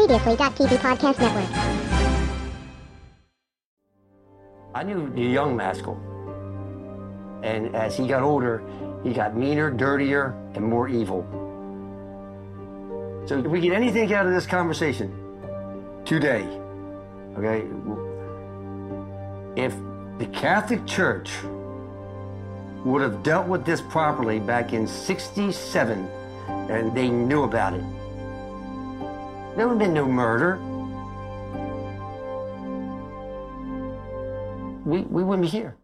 Previously.tv Podcast Network. I knew the young Maskell, and as he got older, he got meaner, dirtier, and more evil. So if we get anything out of this conversation today, okay, if the Catholic Church would have dealt with this properly back in '67, and they knew about it, there would have been no murder. We wouldn't be here.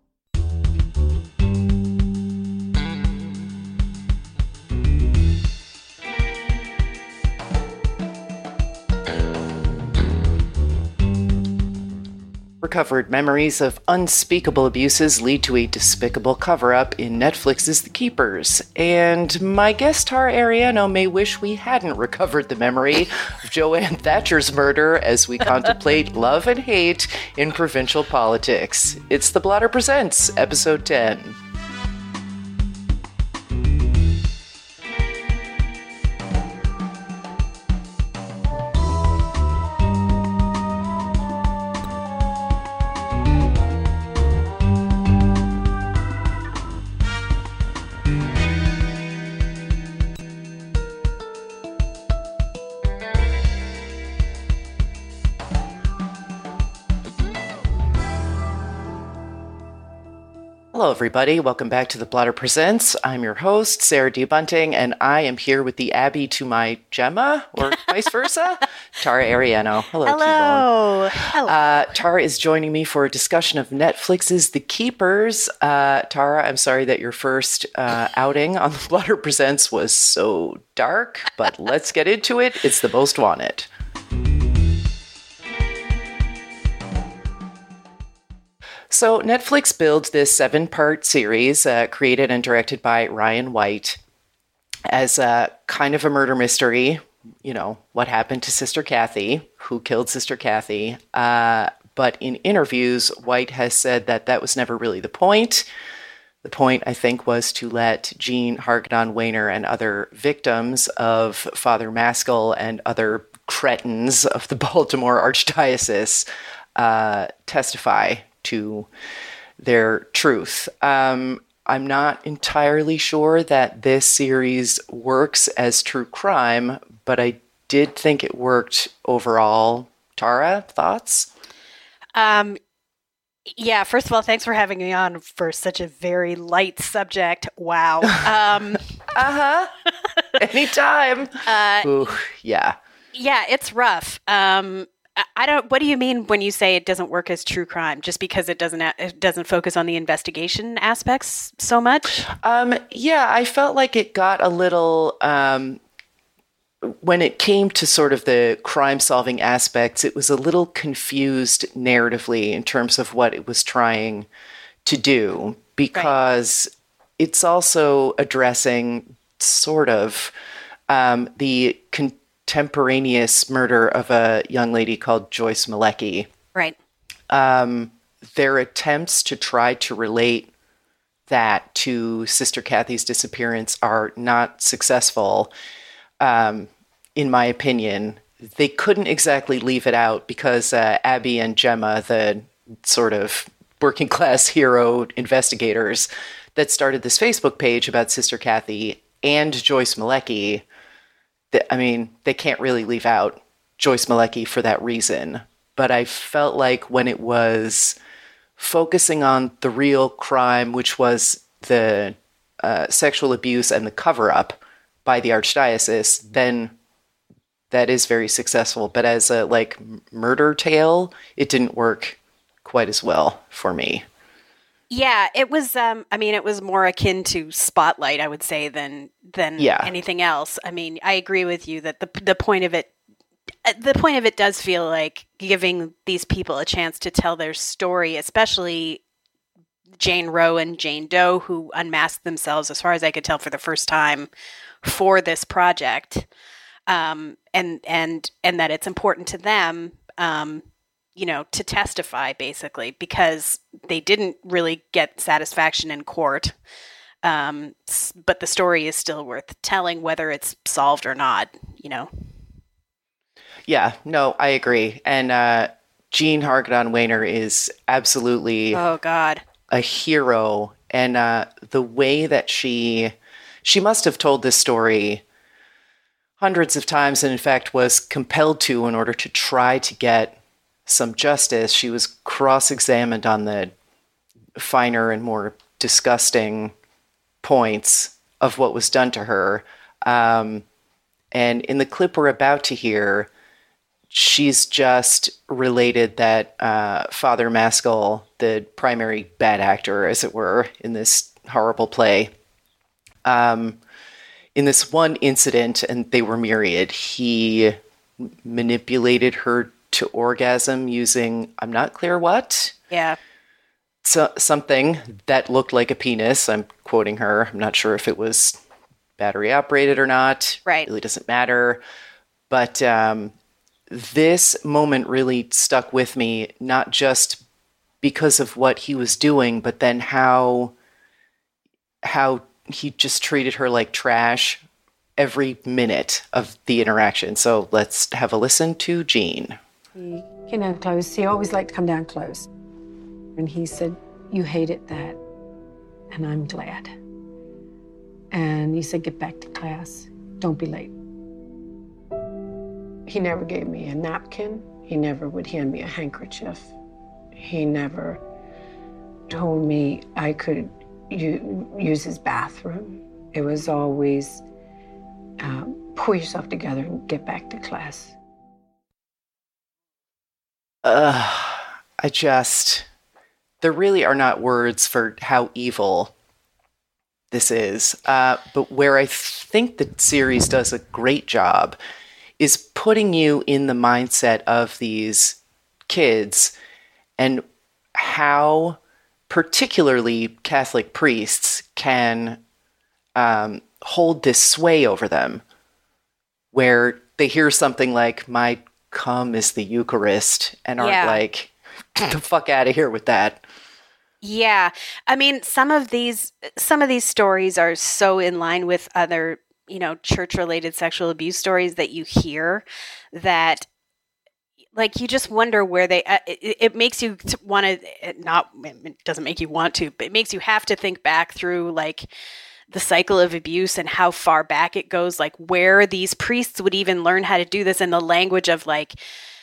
Recovered memories of unspeakable abuses lead to a despicable cover-up in Netflix's The Keepers. And my guest Tara Ariano may wish we hadn't recovered the memory of Joanne Thatcher's murder as we contemplate love and hate in provincial politics. It's The Blotter Presents, Episode 10. Hello, everybody. Welcome back to The Blotter Presents. I'm your host, Sarah D. Bunting, and I am here with the Abby to my Gemma, or vice versa, Tara Ariano. Hello, Hello. Hello. Tara is joining me for a discussion of Netflix's The Keepers. Tara, I'm sorry that your first outing on The Blotter Presents was so dark, but let's get into it. It's The Most Wanted. So Netflix builds this 7-part series created and directed by Ryan White as a kind of a murder mystery. You know, what happened to Sister Kathy? Who killed Sister Kathy? But in interviews, White has said that that was never really the point. The point, I think, was to let Jean Hargadon Wayner and other victims of Father Maskell and other cretins of the Baltimore Archdiocese testify to their truth. I'm not entirely sure that this series works as true crime, but I did think it worked overall. Tara, thoughts? Yeah, first of all, thanks for having me on for such a very light subject. Wow. Anytime. Ooh, yeah. Yeah, it's rough. What do you mean when you say it doesn't work as true crime? Just because it doesn't focus on the investigation aspects so much? Yeah, I felt like it got a little, when it came to sort of the crime-solving aspects, it was a little confused narratively in terms of what it was trying to do, because it's also addressing sort of the contemporaneous murder of a young lady called Joyce Malecki. Right. Their attempts to try to relate that to Sister Kathy's disappearance are not successful, in my opinion. They couldn't exactly leave it out because Abby and Gemma, the sort of working class hero investigators that started this Facebook page about Sister Kathy and Joyce Malecki, I mean, they can't really leave out Joyce Malecki for that reason. But I felt like when it was focusing on the real crime, which was the sexual abuse and the cover-up by the Archdiocese, then that is very successful. But as a murder tale, it didn't work quite as well for me. Yeah, it was. It was more akin to Spotlight, I would say, than anything else. I mean, I agree with you that the point of it does feel like giving these people a chance to tell their story, especially Jane Roe and Jane Doe, who unmasked themselves, as far as I could tell, for the first time for this project, and that it's important to them. To testify, basically, because they didn't really get satisfaction in court. But the story is still worth telling, whether it's solved or not, Yeah, no, I agree. And Jean Hargadon Wayner is absolutely oh god a hero. And the way that she must have told this story hundreds of times, and in fact was compelled to in order to try to get some justice. She was cross-examined on the finer and more disgusting points of what was done to her. And in the clip we're about to hear, she's just related that Father Maskell, the primary bad actor, as it were, in this horrible play, in this one incident, and they were myriad, he manipulated her to orgasm using, I'm not clear what. Yeah. So, something that looked like a penis. I'm quoting her. I'm not sure if it was battery operated or not. Right. It really doesn't matter. But this moment really stuck with me, not just because of what he was doing, but then how he just treated her like trash every minute of the interaction. So let's have a listen to Jean. He came down close. He always liked to come down close. And he said, "You hated that, and I'm glad." And he said, "Get back to class. Don't be late." He never gave me a napkin. He never would hand me a handkerchief. He never told me I could use his bathroom. It was always, pull yourself together and get back to class. There really are not words for how evil this is. But where I think the series does a great job is putting you in the mindset of these kids and how particularly Catholic priests can hold this sway over them, where they hear something like, "My cum is the Eucharist," and aren't like, "Get the fuck out of here with that." Yeah. I mean, some of these stories are so in line with other, church-related sexual abuse stories that you hear that, like, you just wonder where they, it makes you want to, it doesn't make you want to, but it makes you have to think back through, like, the cycle of abuse and how far back it goes, like, where these priests would even learn how to do this in the language of, like,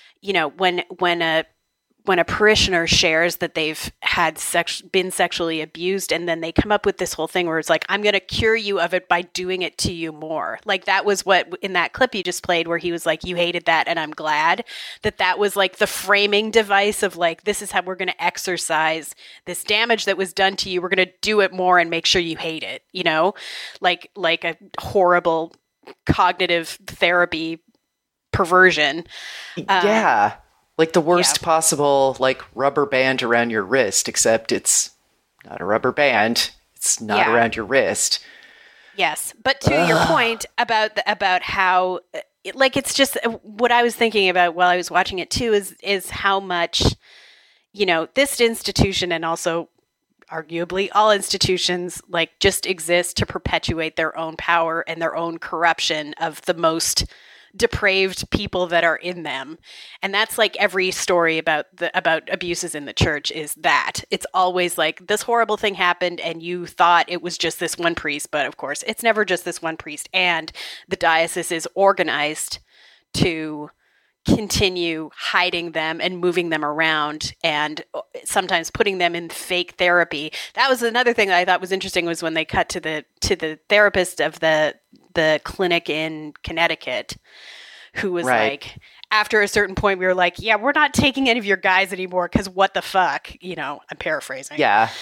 when a parishioner shares that they've had been sexually abused, and then they come up with this whole thing where it's like, "I'm going to cure you of it by doing it to you more." Like, that was what in that clip you just played, where he was like, "You hated that, and I'm glad." That was like the framing device of, like, this is how we're going to exercise this damage that was done to you. We're going to do it more and make sure you hate it. Like a horrible cognitive therapy perversion. Yeah. Like the worst possible, like, rubber band around your wrist, except it's not a rubber band. It's not around your wrist. Yes. But to your point about how, like, it's just what I was thinking about while I was watching it too, is how much, this institution, and also arguably all institutions, like, just exist to perpetuate their own power and their own corruption of the most depraved people that are in them. And that's like every story about abuses in the church is that it's always like, this horrible thing happened and you thought it was just this one priest, but of course it's never just this one priest. And the diocese is organized to continue hiding them and moving them around, and sometimes putting them in fake therapy. That was another thing that I thought was interesting, was when they cut to the therapist of the clinic in Connecticut, who was like, after a certain point, we were like, "Yeah, we're not taking any of your guys anymore, because what the fuck?" I'm paraphrasing. Yeah.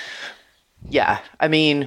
I mean,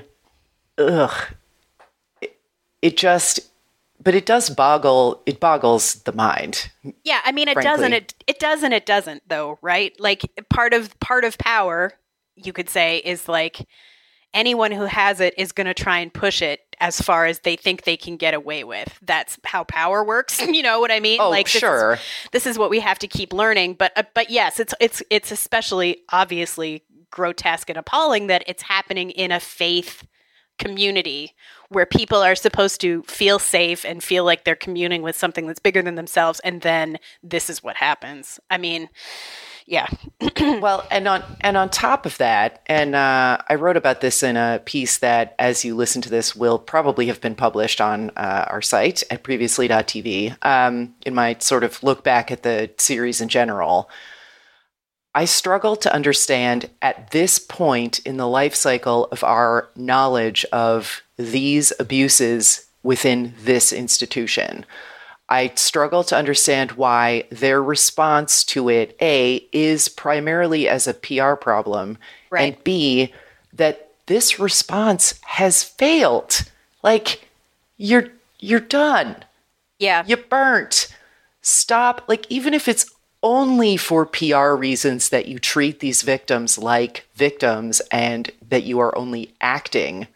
but it boggles the mind. Yeah, I mean, it doesn't though, right? Like, part of power, you could say, is like, anyone who has it is going to try and push it as far as they think they can get away with. That's how power works. You know what I mean? Oh, like, sure. This is what we have to keep learning. But yes, it's especially obviously grotesque and appalling that it's happening in a faith community where people are supposed to feel safe and feel like they're communing with something that's bigger than themselves, and then this is what happens. I mean, yeah. Well, and on top of that, and I wrote about this in a piece that, as you listen to this, will probably have been published on our site at previously.tv, in my sort of look back at the series in general. I struggle to understand at this point in the life cycle of our knowledge of these abuses within this institution. I struggle to understand why their response to it, A, is primarily as a PR problem, right, and B, that this response has failed. Like, you're done. Yeah. You burnt. Stop. Like, even if it's only for PR reasons that you treat these victims like victims and that you are only acting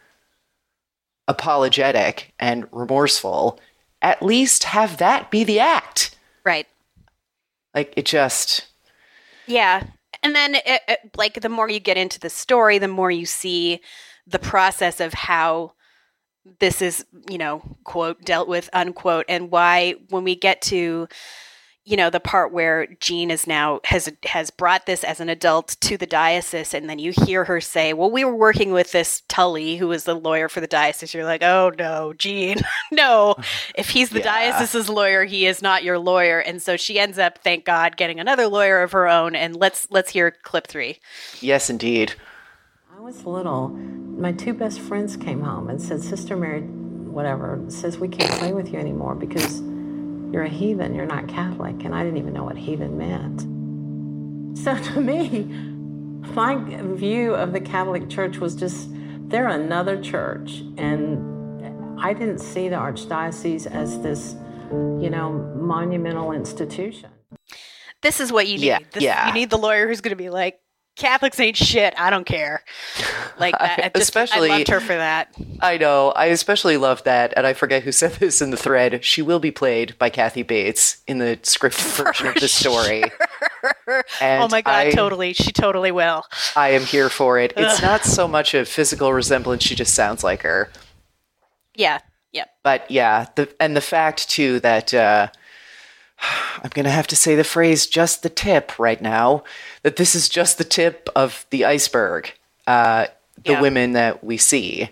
apologetic and remorseful, at least have that be the act. Right. Like, it just... Yeah. And then, like, the more you get into the story, the more you see the process of how this is, you know, quote, dealt with, unquote, and why when we get to, you know, the part where Jean is now has brought this as an adult to the diocese, and then you hear her say, well, we were working with this Tully, who was the lawyer for the diocese. You're like, oh no, Jean, no. If he's the diocese's lawyer, he is not your lawyer. And so she ends up, thank God, getting another lawyer of her own. And let's hear clip 3. Yes, indeed. I was little. My 2 best friends came home and said, Sister Mary, whatever, says we can't play with you anymore because you're a heathen, you're not Catholic. And I didn't even know what heathen meant. So to me, my view of the Catholic Church was just, they're another church. And I didn't see the Archdiocese as this, you know, monumental institution. This is what you need. You need the lawyer who's going to be like, Catholics ain't shit. I don't care. Like that. I loved her for that. I know. I especially love that. And I forget who said this in the thread. She will be played by Kathy Bates in the scripted version of the story. And oh my God, totally. She totally will. I am here for it. It's not so much a physical resemblance. She just sounds like her. Yeah. Yeah. But yeah, the fact too that I'm going to have to say the phrase just the tip right now, that this is just the tip of the iceberg. The women that we see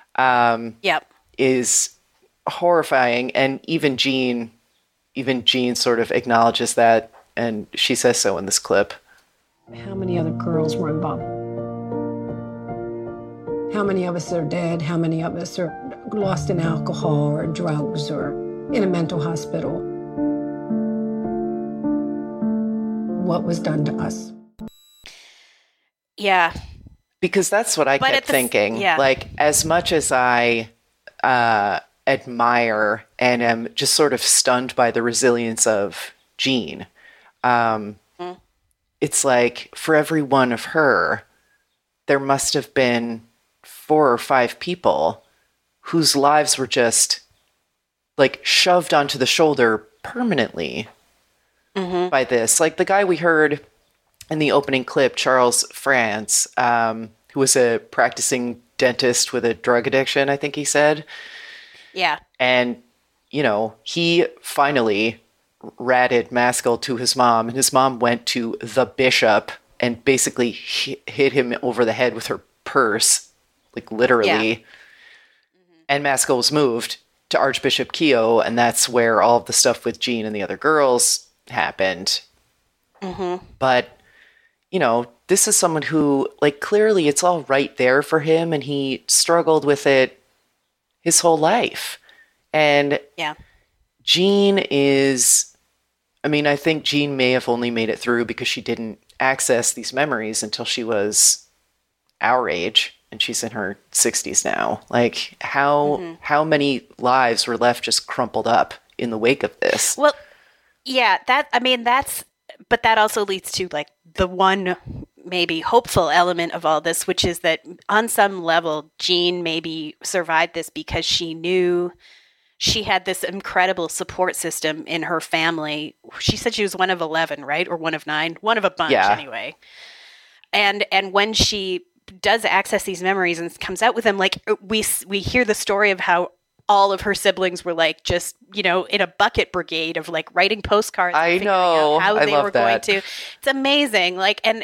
is horrifying. And even Jean sort of acknowledges that, and she says so in this clip. How many other girls were involved? How many of us are dead? How many of us are lost in alcohol or drugs or in a mental hospital? What was done to us? Yeah. Because that's what I kept thinking. Like, as much as I admire and am just sort of stunned by the resilience of Jean, it's like, for every one of her, there must have been 4 or 5 people whose lives were just, like, shoved onto the shoulder permanently by this. Like, the guy we heard in the opening clip, Charles France, who was a practicing dentist with a drug addiction, I think he said. Yeah. And, you know, he finally ratted Maskell to his mom, and his mom went to the bishop and basically hit him over the head with her purse, like literally. Yeah. And Maskell was moved to Archbishop Keogh, and that's where all of the stuff with Jean and the other girls happened. But, you know, this is someone who, like, clearly it's all right there for him, and he struggled with it his whole life. And Jean is, I mean, I think Jean may have only made it through because she didn't access these memories until she was our age, and she's in her 60s now. Like, how many lives were left just crumpled up in the wake of this? Well, yeah, but that also leads to, like, the one maybe hopeful element of all this, which is that on some level, Jean maybe survived this because she knew she had this incredible support system in her family. She said she was one of 11, right? Or one of 9? One of a bunch, anyway. And when she does access these memories and comes out with them. Like we hear the story of how all of her siblings were like just, in a bucket brigade of like writing postcards. I know. How I they love were that. going to. It's amazing. Like, and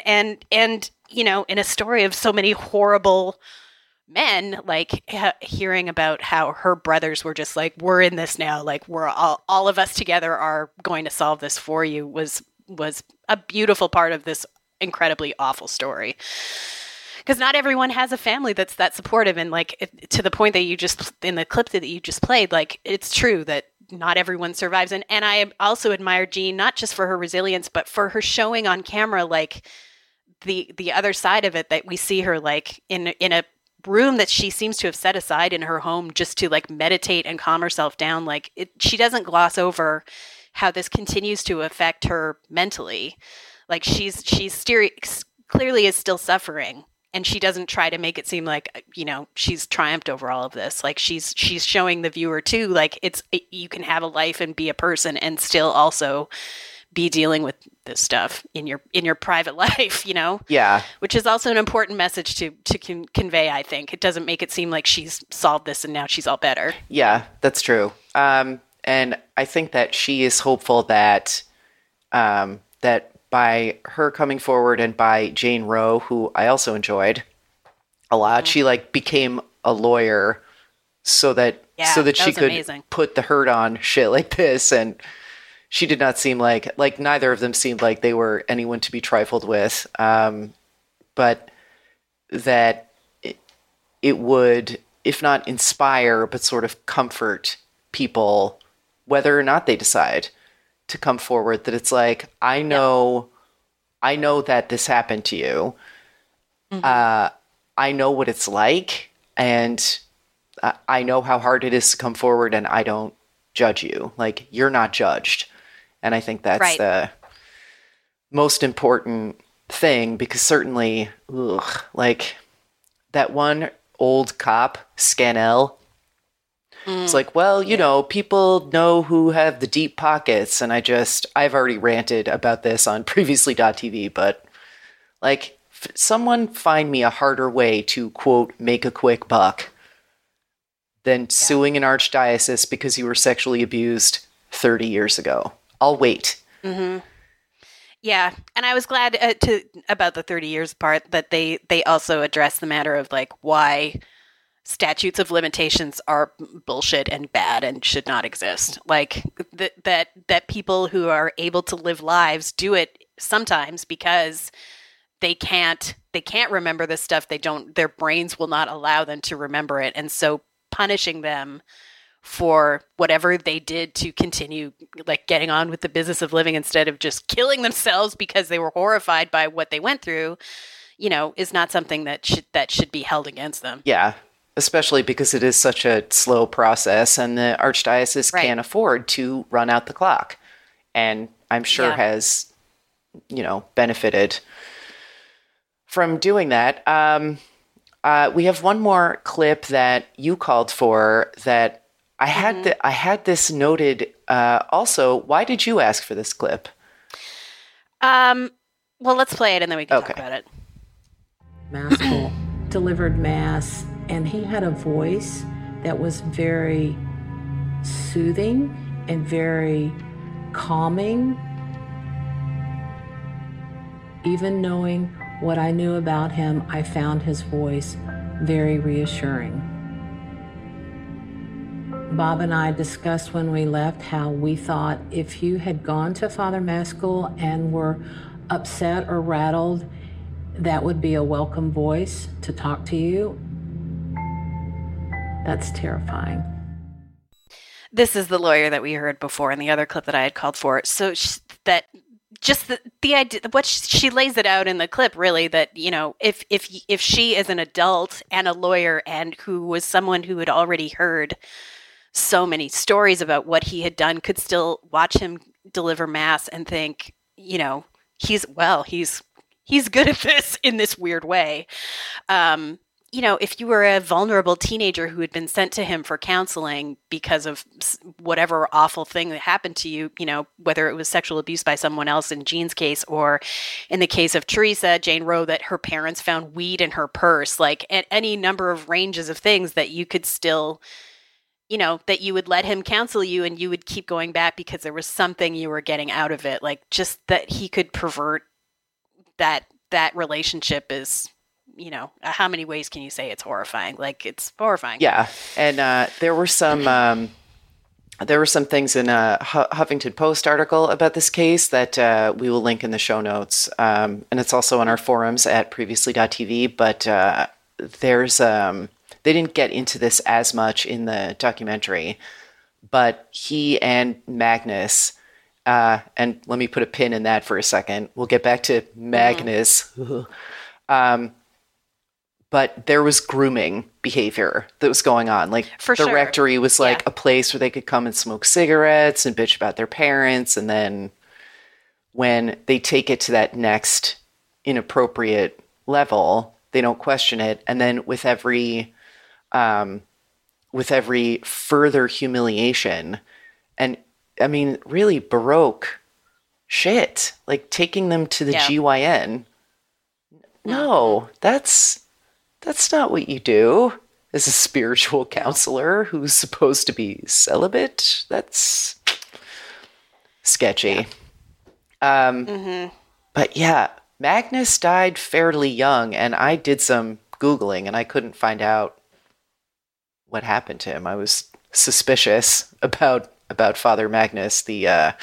in a story of so many horrible men, like hearing about how her brothers were just like, we're in this now. Like we're all of us together are going to solve this for you was a beautiful part of this incredibly awful story. Because not everyone has a family that's that supportive, and like to the point that you just in the clip that you just played, like it's true that not everyone survives. And I also admire Jean not just for her resilience, but for her showing on camera like the other side of it, that we see her like in a room that she seems to have set aside in her home just to like meditate and calm herself down. Like she doesn't gloss over how this continues to affect her mentally. Like she's clearly is still suffering. And she doesn't try to make it seem like, she's triumphed over all of this. Like she's showing the viewer too, like you can have a life and be a person and still also be dealing with this stuff in your private life, Yeah. Which is also an important message to convey, I think. It doesn't make it seem like she's solved this and now she's all better. Yeah, that's true. And I think that she is hopeful that that by her coming forward and by Jane Roe, who I also enjoyed a lot, she like became a lawyer so that she could amazing. Put the hurt on shit like this. And she did not seem like neither of them seemed like they were anyone to be trifled with. But that it would, if not inspire, but sort of comfort people, whether or not they decide to come forward, that it's like, I know that this happened to you. Mm-hmm. I know what it's like, and I know how hard it is to come forward, and I don't judge you. Like, you're not judged. And I think that's right. The most important thing, because certainly, like that one old cop, Scannell, it's like, well, people know who have the deep pockets. And I've already ranted about this on previously.tv, but like someone find me a harder way to, quote, make a quick buck than suing an archdiocese because you were sexually abused 30 years ago. I'll wait. Mm-hmm. Yeah. And I was glad about the 30 years part that they also addressed the matter of like why statutes of limitations are bullshit and bad and should not exist. Like that people who are able to live lives do it sometimes because they can't remember this stuff. Their brains will not allow them to remember it. And so punishing them for whatever they did to continue like getting on with the business of living instead of just killing themselves because they were horrified by what they went through, is not something that should be held against them. Yeah. Especially because it is such a slow process and the archdiocese can't afford to run out the clock. And I'm sure has, benefited from doing that. We have one more clip that you called for that I had. I had this noted. Also, why did you ask for this clip? Well, let's play it and then we can talk about it. Maskell delivered mass, and he had a voice that was very soothing and very calming. Even knowing what I knew about him, I found his voice very reassuring. Bob and I discussed when we left how we thought if you had gone to Father Maskell and were upset or rattled, that would be a welcome voice to talk to you. That's terrifying. This is the lawyer that we heard before in the other clip that I had called for. So the idea, what she lays it out in the clip, really, that, if she is an adult and a lawyer and who was someone who had already heard so many stories about what he had done, could still watch him deliver mass and think, he's good at this in this weird way. if you were a vulnerable teenager who had been sent to him for counseling because of whatever awful thing that happened to you, whether it was sexual abuse by someone else in Jean's case, or in the case of Teresa, Jane Roe, that her parents found weed in her purse, like at any number of ranges of things that you could still, that you would let him counsel you and you would keep going back because there was something you were getting out of it. Like just that he could pervert that relationship is, how many ways can you say it's horrifying? Like it's horrifying. Yeah. And there were some things in a Huffington Post article about this case that we will link in the show notes. And it's also on our forums at previously.tv, but there's, they didn't get into this as much in the documentary, but he and Magnus, and let me put a pin in that for a second. We'll get back to Magnus. But there was grooming behavior that was going on. Like the rectory was like a place where they could come and smoke cigarettes and bitch about their parents. And then when they take it to that next inappropriate level, they don't question it. And then with every further humiliation, and I mean, really Baroque shit, like taking them to the GYN. No, that's not what you do as a spiritual counselor who's supposed to be celibate. That's sketchy. But yeah, Magnus died fairly young, and I did some Googling, and I couldn't find out what happened to him. I was suspicious about Father Magnus, the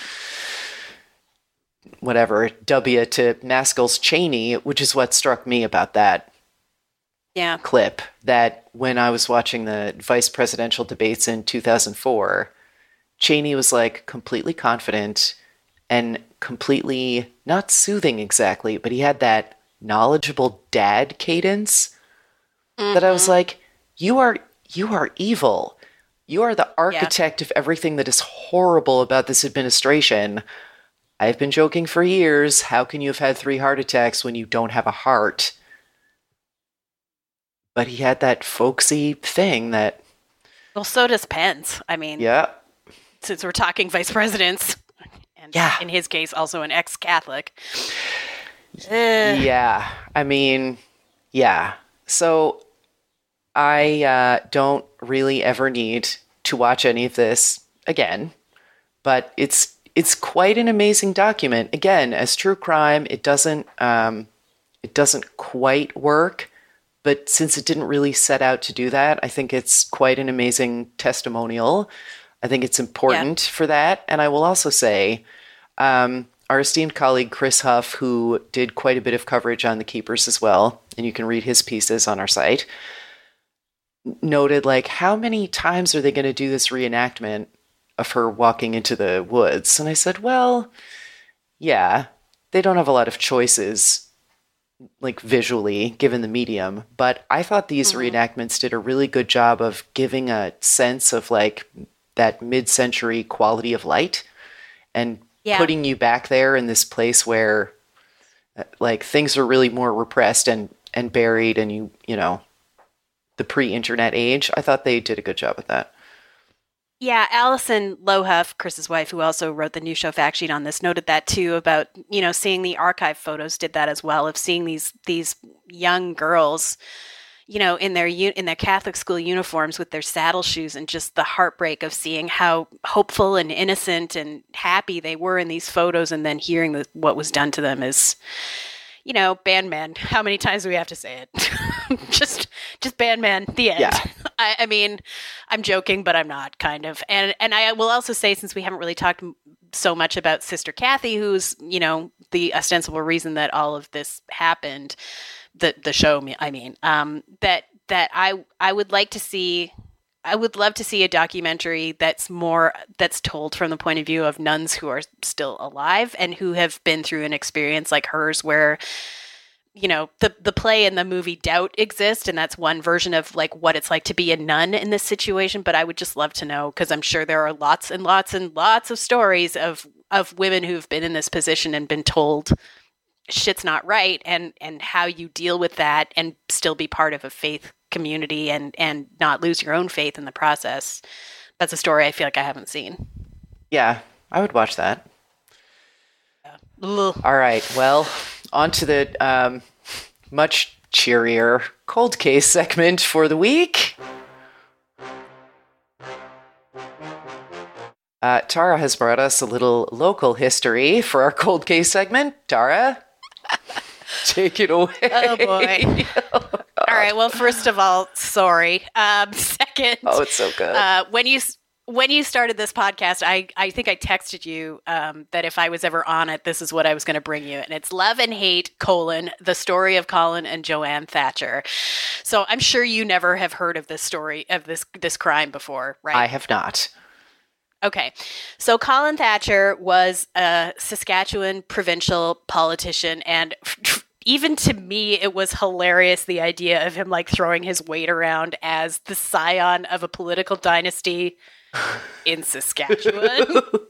W to Maskell's Cheney, which is what struck me about that clip, that when I was watching the vice presidential debates in 2004, Cheney was like completely confident and completely not soothing exactly, but he had that knowledgeable dad cadence that I was like, you are evil. You are the architect of everything that is horrible about this administration. I've been joking for years. How can you have had 3 heart attacks when you don't have a heart? But he had that folksy thing that... Well, so does Pence. I mean, since we're talking vice presidents, and in his case, also an ex-Catholic. Yeah. I mean, yeah. So I don't really ever need to watch any of this again, but it's quite an amazing document. Again, as true crime, it doesn't quite work. But since it didn't really set out to do that, I think it's quite an amazing testimonial. I think it's important for that. And I will also say, our esteemed colleague Chris Huff, who did quite a bit of coverage on the Keepers as well, and you can read his pieces on our site, noted, like, how many times are they going to do this reenactment of her walking into the woods? And I said, well, yeah, they don't have a lot of choices, like visually, given the medium, but I thought these reenactments did a really good job of giving a sense of like that mid-century quality of light and putting you back there in this place where like things are really more repressed and buried, and you know, the pre-internet age. I thought they did a good job with that. Yeah, Alison Lohuff, Chris's wife, who also wrote the New Show fact sheet on this, noted that too, about, you know, seeing the archive photos, did that as well, of seeing these young girls, you know, in their Catholic school uniforms with their saddle shoes, and just the heartbreak of seeing how hopeful and innocent and happy they were in these photos, and then hearing what was done to them is, you know, Bandman. How many times do we have to say it? just Bandman, the end. Yeah. I mean, I'm joking, but I'm not, kind of. And I will also say, since we haven't really talked so much about Sister Kathy, who's, you know, the ostensible reason that all of this happened, the show, I mean, that I would like to see, I would love to see a documentary that's told from the point of view of nuns who are still alive and who have been through an experience like hers, where, you know, the play and the movie Doubt exist, and that's one version of like what it's like to be a nun in this situation. But I would just love to know, because I'm sure there are lots and lots and lots of stories of women who've been in this position and been told shit's not right, and how you deal with that and still be part of a faith community and not lose your own faith in the process. That's a story I feel like I haven't seen. Yeah, I would watch that. All right, well, on to the much cheerier cold case segment for the week. Tara has brought us a little local history for our cold case segment. Tara, take it away. Oh, boy. All right. Well, first of all, sorry. Second. Oh, it's so good. When you started this podcast, I think I texted you that if I was ever on it, this is what I was going to bring you. And it's Love and Hate, the story of Colin and Joanne Thatcher. So I'm sure you never have heard of this story, of this crime before, right? I have not. Okay. So Colin Thatcher was a Saskatchewan provincial politician, and even to me, it was hilarious, the idea of him like throwing his weight around as the scion of a political dynasty in Saskatchewan.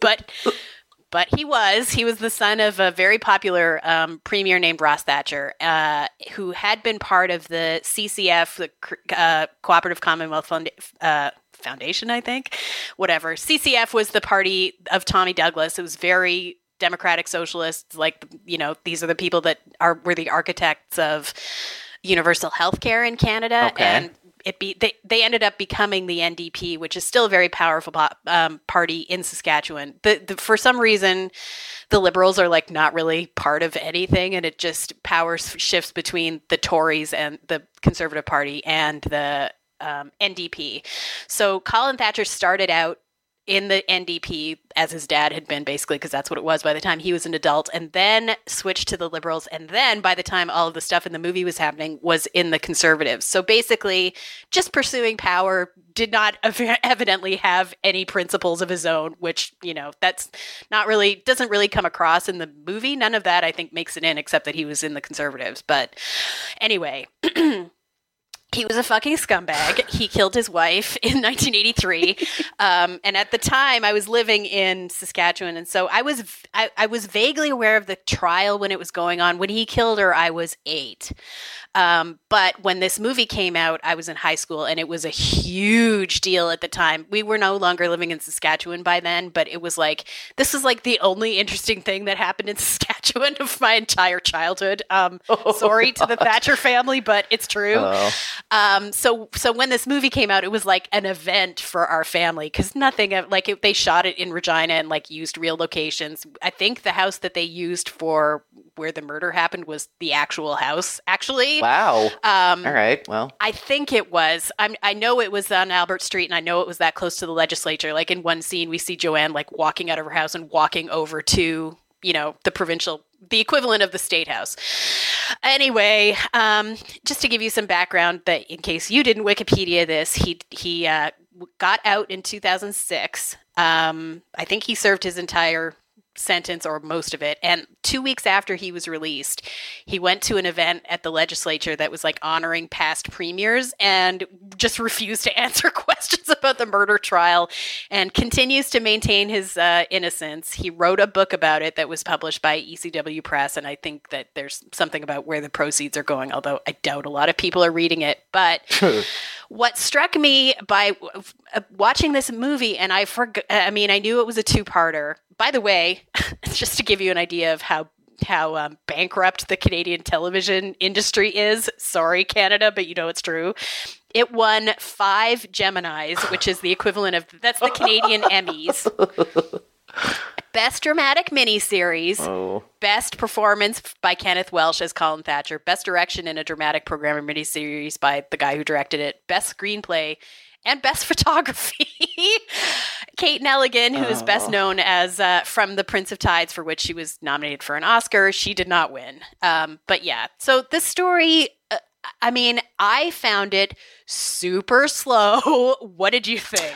But he was the son of a very popular premier named Ross Thatcher, who had been part of the CCF, the Cooperative Commonwealth Foundation, I think. Whatever. CCF was the party of Tommy Douglas. It was very democratic socialists. Like, these are the people that were the architects of universal health care in Canada. Okay. And they ended up becoming the NDP, which is still a very powerful party in Saskatchewan. For some reason, the Liberals are like not really part of anything, and it just power shifts between the Tories and the Conservative Party and the NDP. So Colin Thatcher started out in the NDP, as his dad had been, basically, because that's what it was by the time he was an adult, and then switched to the Liberals, and then by the time all of the stuff in the movie was happening, was in the Conservatives. So basically, just pursuing power, did not evidently have any principles of his own, which, that's not really, doesn't really come across in the movie. None of that, I think, makes it in, except that he was in the Conservatives. But anyway... He was a fucking scumbag. He killed his wife in 1983. And at the time, I was living in Saskatchewan. And so I was vaguely aware of the trial when it was going on. When he killed her, I was 8. But when this movie came out, I was in high school, and it was a huge deal at the time. We were no longer living in Saskatchewan by then, but it was like, this is like the only interesting thing that happened in Saskatchewan of my entire childhood. Sorry to the Thatcher family, but it's true. So when this movie came out, it was like an event for our family, because they shot it in Regina and like used real locations. I think the house that they used for where the murder happened was the actual house, actually. Wow. All right. Well, I think it was. I know it was on Albert Street, and I know it was that close to the legislature. Like in one scene, we see Joanne like walking out of her house and walking over to, the equivalent of the State House. Anyway, just to give you some background, that in case you didn't Wikipedia this, he got out in 2006. I think he served his entire sentence or most of it, and 2 weeks after he was released, he went to an event at the legislature that was like honoring past premiers, and just refused to answer questions about the murder trial, and continues to maintain his innocence. He wrote a book about it that was published by ECW Press, and I think that there's something about where the proceeds are going, although I doubt a lot of people are reading it. But what struck me by watching this movie, and I knew it was a 2-parter. By the way, just to give you an idea of how bankrupt the Canadian television industry is. Sorry, Canada, but it's true. It won 5 Geminis, which is the equivalent of, that's the Canadian Emmys. Best Dramatic Miniseries, Best Performance by Kenneth Welsh as Colin Thatcher, Best Direction in a Dramatic Program or Miniseries by the guy who directed it, Best Screenplay, and Best Photography. Kate Nelligan, who is best known as from The Prince of Tides, for which she was nominated for an Oscar. She did not win. But yeah, so this story, I found it super slow. What did you think?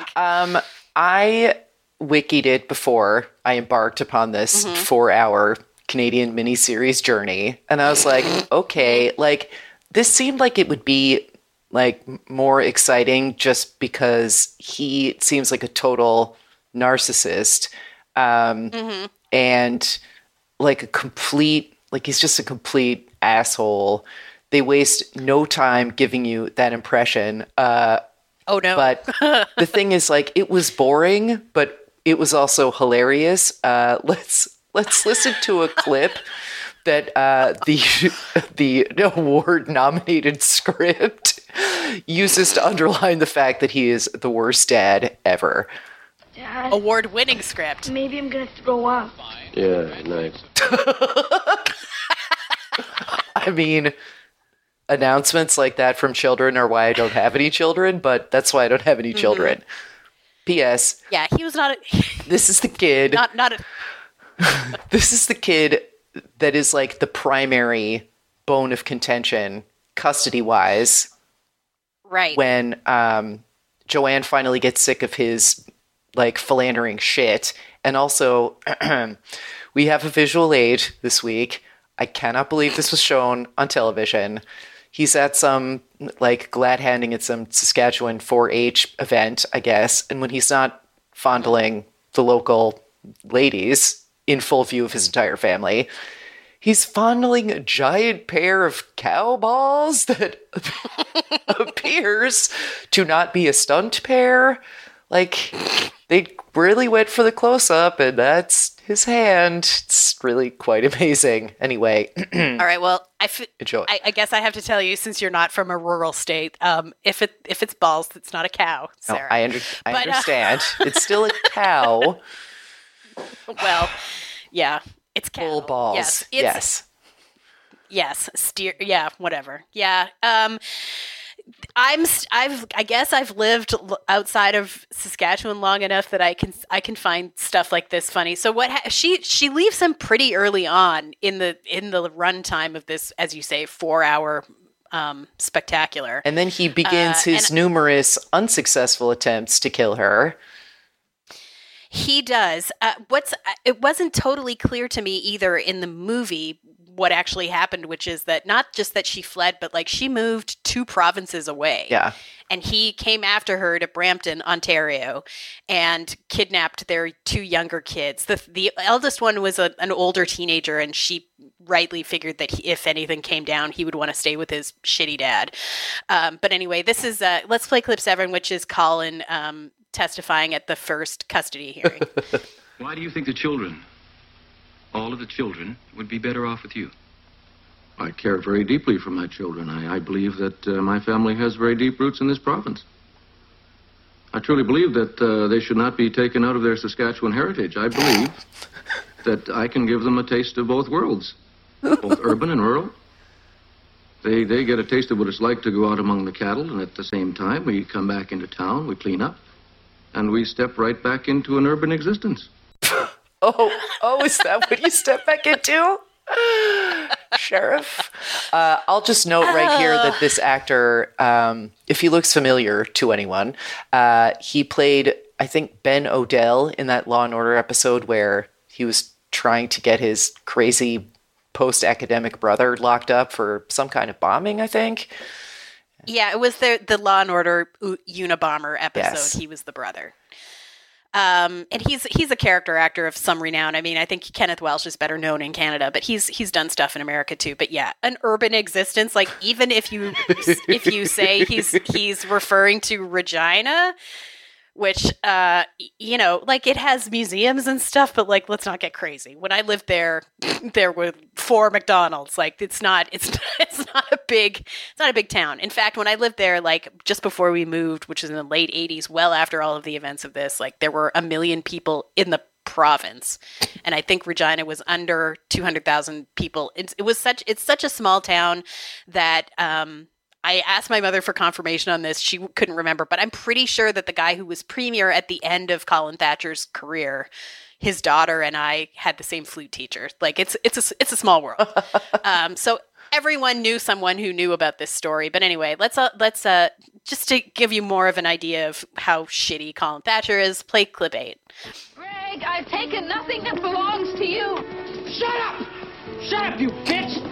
I wikied it before I embarked upon this 4-hour Canadian miniseries journey. And I was like, okay, like this seemed like it would be like more exciting just because he seems like a total narcissist and like a complete Like, he's just a complete asshole. They waste no time giving you that impression. Oh, no. But the thing is, like, it was boring, but it was also hilarious. Let's listen to a clip that the award-nominated script uses to underline the fact that he is the worst dad ever. Dad, award-winning script. Maybe I'm gonna throw up. Yeah, nice. I mean, announcements like that from children are why I don't have any children, but that's why I don't have any children. P.S. Yeah, he was not this is the kid. This is the kid that is like the primary bone of contention, custody-wise. Right. When Joanne finally gets sick of his like philandering shit. And also, we have a visual aid this week. I cannot believe this was shown on television. He's at some like glad handing at some Saskatchewan 4-H event, I guess. And when he's not fondling the local ladies in full view of his entire family, he's fondling a giant pair of cow balls that appears to not be a stunt pair. Like, they really went for the close-up, and that's his hand. It's really quite amazing. Anyway. All right, well, enjoy. I guess I have to tell you, since you're not from a rural state, if it's balls, it's not a cow, Sarah. No, I understand. It's still a cow. Well, yeah, it's cow. Full balls. Yes. Yes. Steer. Yeah. Whatever. Yeah. I guess I've lived outside of Saskatchewan long enough that I can find stuff like this funny. So she leaves him pretty early on in the runtime of this, as you say, 4-hour spectacular. And then he begins his numerous unsuccessful attempts to kill her. He does. It wasn't totally clear to me either in the movie what actually happened, which is that not just that she fled, but like she moved 2 provinces away. Yeah. And he came after her to Brampton, Ontario, and kidnapped their 2 younger kids. The eldest one was an older teenager, and she rightly figured that if anything came down, he would want to stay with his shitty dad. But anyway, this is Let's Play Clip 7, which is Colin testifying at the first custody hearing. Why do you think the children, all of the children, would be better off with you? I care very deeply for my children. I believe that my family has very deep roots in this province. I truly believe that they should not be taken out of their Saskatchewan heritage. I believe that I can give them a taste of both worlds, both urban and rural. They get a taste of what it's like to go out among the cattle, and at the same time, we come back into town, we clean up, and we step right back into an urban existence. Oh, is that what you step back into? Sheriff? I'll just note right here that this actor, if he looks familiar to anyone, he played, I think, Ben Odell in that Law & Order episode where he was trying to get his crazy post-academic brother locked up for some kind of bombing, I think. Yeah, it was the Law & Order Unabomber episode. Yes. He was the brother. And he's a character actor of some renown. I mean, I think Kenneth Welsh is better known in Canada, but he's done stuff in America too. But yeah, an urban existence. Like, even if you say he's referring to Regina, which like, it has museums and stuff, but like, let's not get crazy. When I lived there were 4 McDonald's. Like, it's not a big town. In fact, when I lived there, like, just before we moved, which was in the late 80s, well after all of the events of this, like, there were 1 million people in the province, and I think Regina was under 200,000 people. It's such a small town that I asked my mother for confirmation on this. She couldn't remember, but I'm pretty sure that the guy who was premier at the end of Colin Thatcher's career, his daughter and I had the same flute teacher. Like, it's a small world. So everyone knew someone who knew about this story. But anyway, let's just to give you more of an idea of how shitty Colin Thatcher is, play clip 8. Greg, I've taken nothing that belongs to you. Shut up! Shut up, you bitch!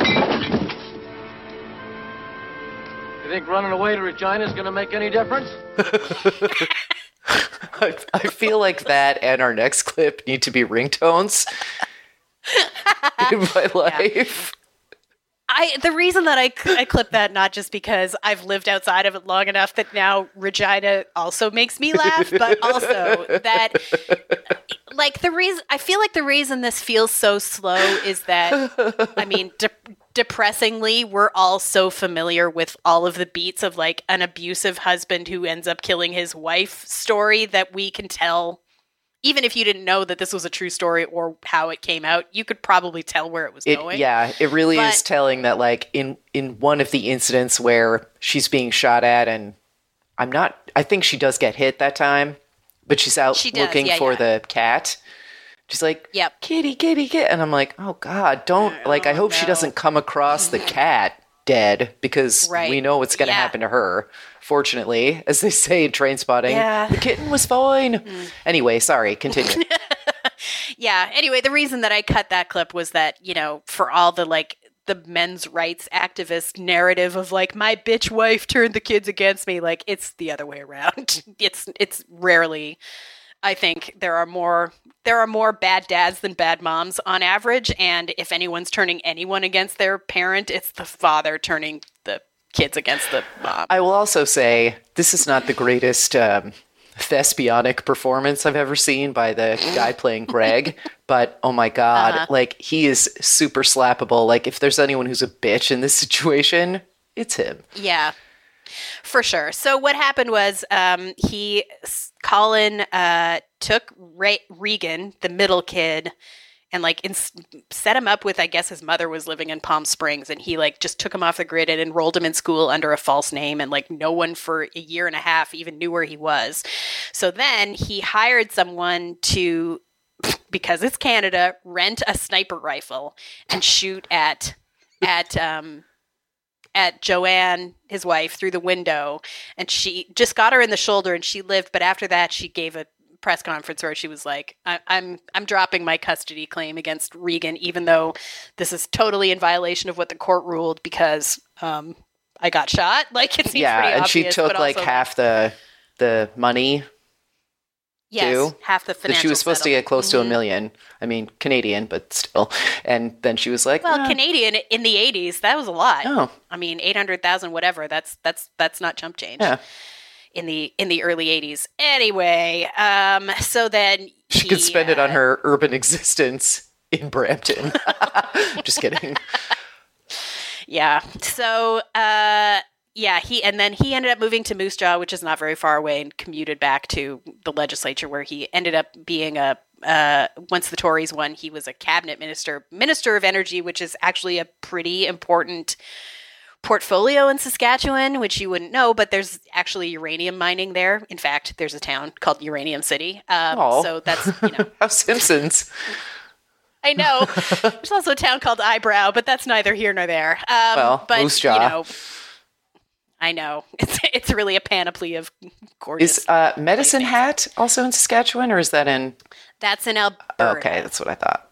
You think running away to Regina is going to make any difference? I feel like that and our next clip need to be ringtones. in my life. The reason that I clip that, not just because I've lived outside of it long enough that now Regina also makes me laugh, but also that, like, I feel like the reason this feels so slow is that, I mean, depressingly, we're all so familiar with all of the beats of, like, an abusive husband who ends up killing his wife story that we can tell. Even if you didn't know that this was a true story or how it came out, you could probably tell where it was going. Yeah, it really is telling that, like, in one of the incidents where she's being shot at, and I think she does get hit that time, but she's out looking for the cat. She's like, yep. Kitty, kitty, kitty. And I'm like, oh, God, don't, like, I hope she doesn't come across the cat dead, because we know what's going to happen to her. Fortunately, as they say in Trainspotting, the kitten was fine. Anyway, sorry, continue. Anyway, the reason that I cut that clip was that, you know, for all the, like, the men's rights activist narrative of, like, my bitch wife turned the kids against me, like, it's the other way around. It's rarely, I think, there are more bad dads than bad moms on average, and if anyone's turning anyone against their parent, it's the father turning the kids against the mom. I will also say this is not the greatest thespionic performance I've ever seen by the guy playing Greg, but oh my God, like, he is super slappable. Like, if there's anyone who's a bitch in this situation, it's him. Yeah, for sure. So what happened was Colin took Regan, the middle kid, and, like, set him up with, I guess his mother was living in Palm Springs, and he, like, just took him off the grid and enrolled him in school under a false name, and, like, no one for a year and a half even knew where he was. So then he hired someone to, because it's Canada, rent a sniper rifle and shoot at Joanne, his wife, through the window, and she just got her in the shoulder and she lived. But after that, she gave a press conference where she was like, I'm dropping my custody claim against Regan, even though this is totally in violation of what the court ruled, because I got shot. Like, it seems pretty obvious. And she took, like, half the money. Yes, too. Half the financial. She was supposed to get close to $1 million. I mean, Canadian, but still. And then she was like, well, Canadian in the 80s, that was a lot. Oh. I mean, 800,000, whatever. That's not chump change. Yeah. In the early 80s. Anyway, so then she could spend it on her urban existence in Brampton. Just kidding. Yeah. So, he ended up moving to Moose Jaw, which is not very far away, and commuted back to the legislature, where he ended up being once the Tories won, he was a cabinet minister of energy, which is actually a pretty important portfolio in Saskatchewan, which you wouldn't know, but there's actually uranium mining there. In fact, there's a town called Uranium City. So that's, you know. How Simpsons. I know. There's also a town called Eyebrow, but that's neither here nor there. But, Moose Jaw. You know, I know. It's really a panoply of gorgeous. Is Medicine Hat also in Saskatchewan, or is that in? That's in Alberta. Okay, that's what I thought.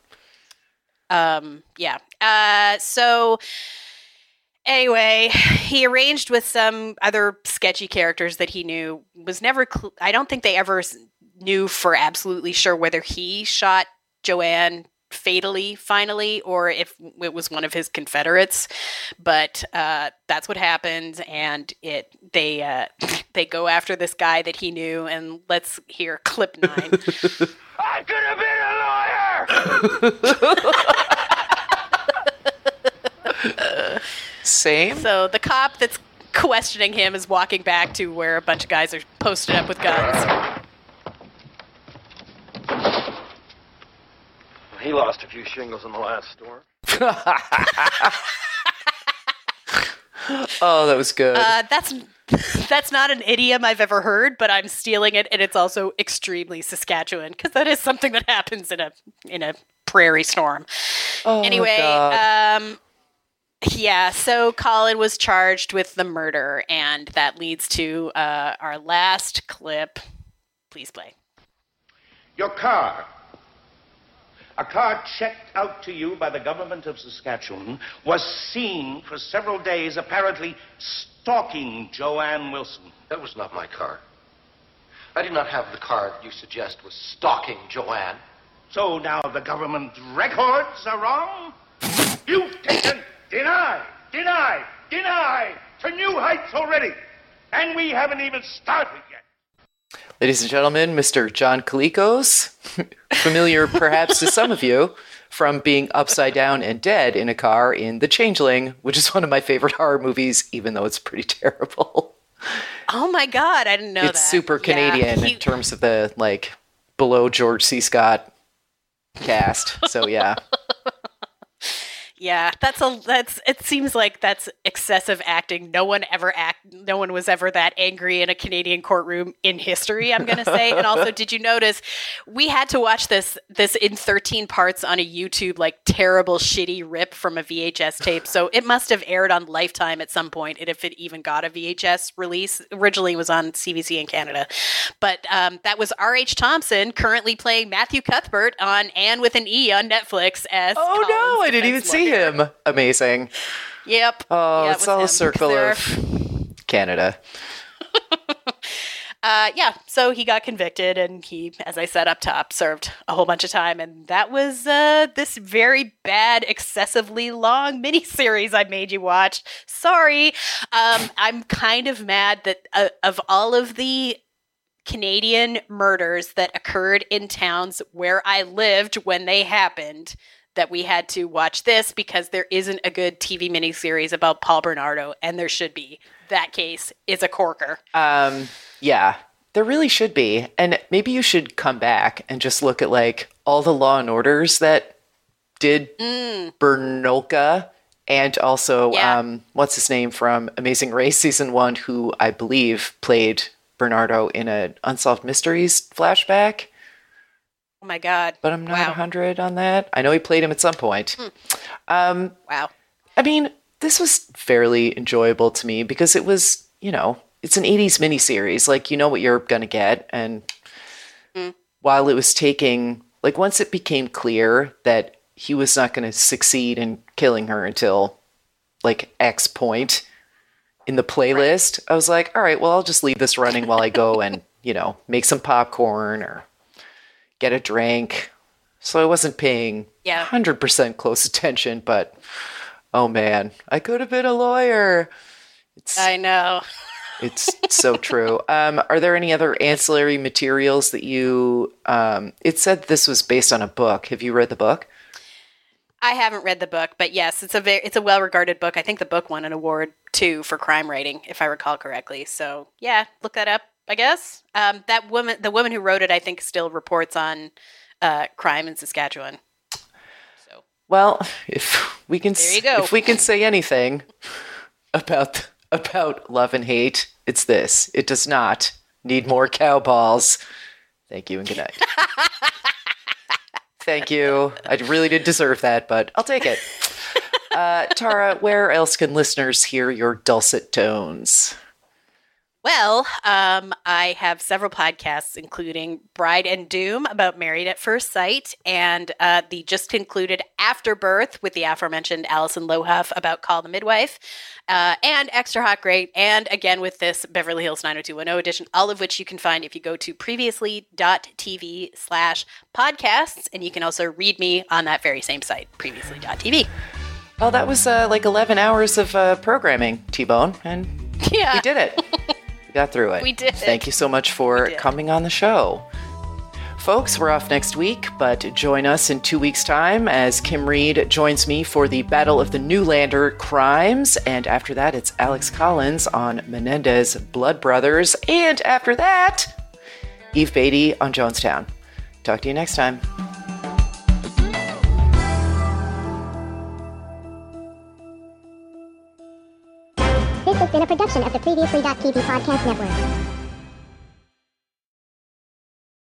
So anyway, he arranged with some other sketchy characters that he knew. Was never. I don't think they ever knew for absolutely sure whether he shot Joanne fatally finally, or if it was one of his Confederates, but that's what happened, and they go after this guy that he knew, and let's hear clip 9. I could have been a lawyer. Same. So the cop that's questioning him is walking back to where a bunch of guys are posted up with guns. He lost a few shingles in the last storm. Oh, that was good. That's not an idiom I've ever heard, but I'm stealing it, and it's also extremely Saskatchewan, because that is something that happens in a prairie storm. Oh, anyway, God. So Colin was charged with the murder, and that leads to our last clip. Please play. Your car. A car checked out to you by the government of Saskatchewan was seen for several days apparently stalking Joanne Wilson. That was not my car. I did not have the car you suggest was stalking Joanne. So now the government records are wrong? You've taken deny to new heights already. And we haven't even started yet. Ladies and gentlemen, Mr. John Colicos, familiar perhaps to some of you from being upside down and dead in a car in The Changeling, which is one of my favorite horror movies, even though it's pretty terrible. Oh my God, I didn't know that. It's super Canadian in terms of the, like, below George C. Scott cast. So, yeah. Yeah, it seems like that's excessive acting. No one was ever that angry in a Canadian courtroom in history, I'm going to say. And also, did you notice we had to watch this in 13 parts on a YouTube, like, terrible, shitty rip from a VHS tape. So it must have aired on Lifetime at some point, and if it even got a VHS release. Originally, it was on CBC in Canada. But that was R.H. Thompson, currently playing Matthew Cuthbert on Anne with an E on Netflix as Oh, no, I didn't even see him. Amazing. Yep. Oh, yeah, it's all a circle of Canada. Yeah, so he got convicted, and he, as I said up top, served a whole bunch of time, and that was this very bad, excessively long miniseries I made you watch. Sorry. I'm kind of mad that of all of the Canadian murders that occurred in towns where I lived when they happened, that we had to watch this because there isn't a good TV miniseries about Paul Bernardo, and there should be. That case is a corker. Yeah, there really should be. And maybe you should come back and just look at, like, all the Law and Orders that did Bernolka, and also, what's his name from Amazing Race Season 1, who I believe played Bernardo in an Unsolved Mysteries flashback. Oh my God. But I'm not 100 on that. I know he played him at some point. Wow. I mean, this was fairly enjoyable to me because it was, you know, it's an 80s miniseries. Like, you know what you're going to get. And while it was taking, like, once it became clear that he was not going to succeed in killing her until, like, X point in the playlist, I was like, all right, well, I'll just leave this running while I go and, you know, make some popcorn or get a drink. So I wasn't paying 100% close attention, but oh man, I could have been a lawyer. I know. It's so true. Are there any other ancillary materials that you, it said this was based on a book. Have you read the book? I haven't read the book, but yes, it's a well-regarded book. I think the book won an award too for crime writing, if I recall correctly. So yeah, look that up, I guess. The woman who wrote it, I think, still reports on crime in Saskatchewan. So, well, if we can say anything about love and hate, it's this: it does not need more cow balls. Thank you and good night. Thank you. I really did deserve that, but I'll take it. Tara, where else can listeners hear your dulcet tones? Well, I have several podcasts, including Bride and Doom about Married at First Sight, and the just concluded Afterbirth with the aforementioned Alison Lohoff about Call the Midwife, and Extra Hot Great, and again with this Beverly Hills 90210 edition, all of which you can find if you go to previously.tv/podcasts, and you can also read me on that very same site, previously.tv. Well, that was like 11 hours of programming, T-Bone, and we did it. We got through it. We did. Thank you so much for coming on the show. Folks, we're off next week, but join us in 2 weeks' time as Kim Reed joins me for the Battle of the Newlander Crimes. And after that, it's Alex Collins on Menendez Blood Brothers. And after that, Eve Beatty on Jonestown. Talk to you next time. This has been a production of the Previously.tv Podcast Network.